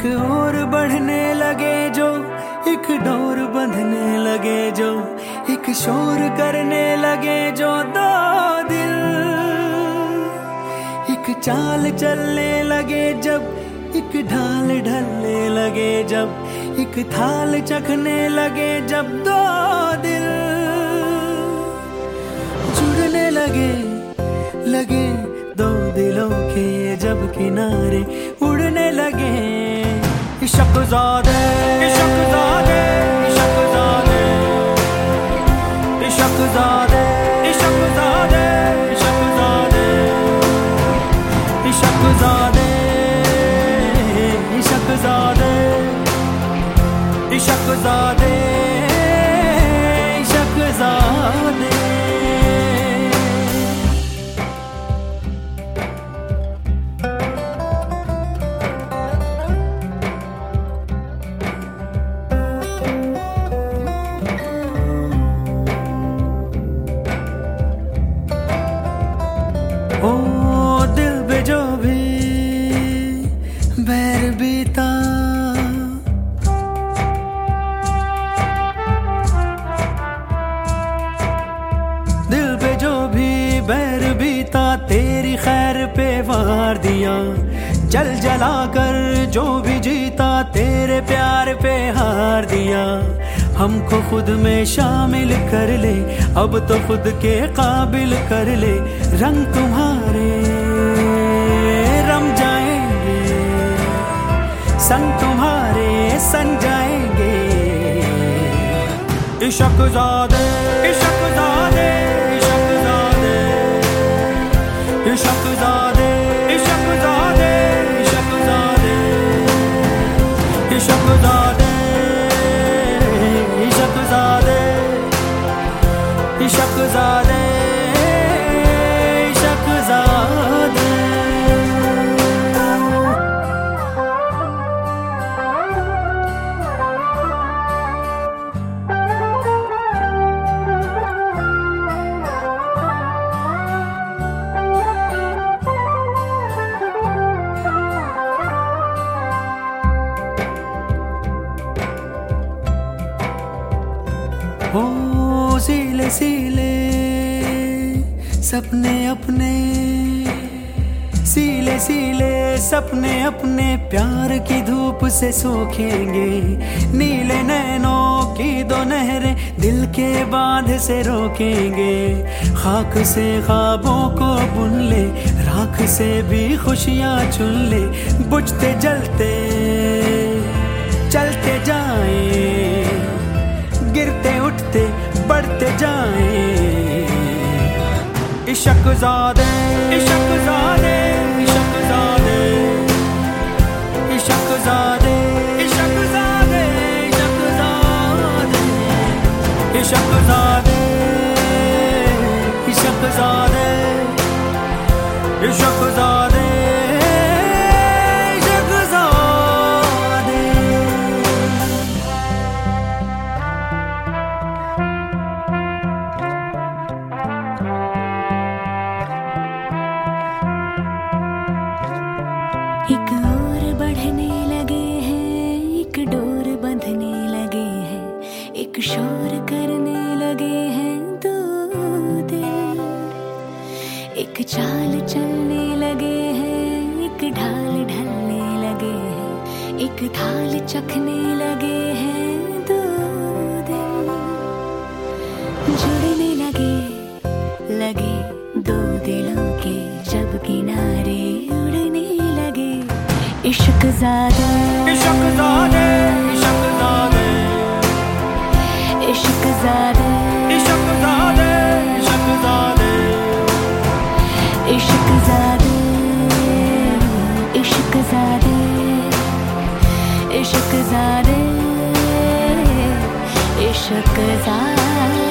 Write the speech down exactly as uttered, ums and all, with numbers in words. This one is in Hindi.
एक और बढ़ने लगे जो, एक डोर बंधने लगे जो, एक शोर करने लगे जो दो दिल, एक चाल चलने लगे जब, एक ढाल ढलने लगे जब, एक थाल चखने लगे जब दो दिल जुड़ने लगे लगे दो दिलों के जब किनारे उड़ने लगे। इश्क ज़ादे इश्क ज़ादे इश्क ज़ादे इश्क ज़ादे इश्क ज़ादे इश्क ज़ादे इश्क ज़ादे इश्क ज़ादे इश्क ज़ादे इश्क ज़ादे। ओ दिल पे जो भी बैर बीता, दिल पे जो भी बैर बीता तेरी खैर पे वार दिया, जल जला कर जो भी जीता तेरे प्यार पे हार दिया। हमको खुद में शामिल कर ले अब तो खुद के काबिल कर ले, रंग तुम्हारे रम जाएंगे संग तुम्हारे सन जाएंगे। इश्क ज़ादे इश्क ज़ादे इश्क ज़ादे इश्क ज़ादे इश्क ज़ादे इश्क ज़ादे इश्क ज़ादे इश्क ज़ादे इश्क ज़ादे इश्क ज़ादे। ओ सीले सीले सपने अपने, सीले सीले सपने अपने प्यार की धूप से सूखेंगे। नीले नैनों की दो नहरें दिल के बांध से रोकेंगे। खाक से ख्वाबों को बुन ले, राख से भी खुशियां चुन ले। बुझते जलते चलते जाएं, गिरते उठते बढ़ते जाएं। इश्क ज़ादे इश्क ज़ादे इश्क ज़ादे इश्क ज़ादे इश्क ज़ादे इश्क ज़ादे इश्क ज़ादे इश्क ज़ादे इश्क ज़ादे। एक और बढ़ने लगे हैं, एक डोर बंधने लगे हैं, एक शोर करने लगे हैं दो दिल। एक चाल चलने लगे हैं, एक ढाल ढलने लगे हैं, एक थाल चखने लगे हैं दो दिल। जुड़ने लगे लगे दो दिलों के जब किनारे उड़ने लगे। इश्क ज़ादे इश्क ज़ादे इश्क ज़ादे इश्क ज़ादे इश्क ज़ादे इश्क ज़ादे इश्क ज़ादे इश्क ज़ादे इश्क ज़ादे इश्क ज़ादे।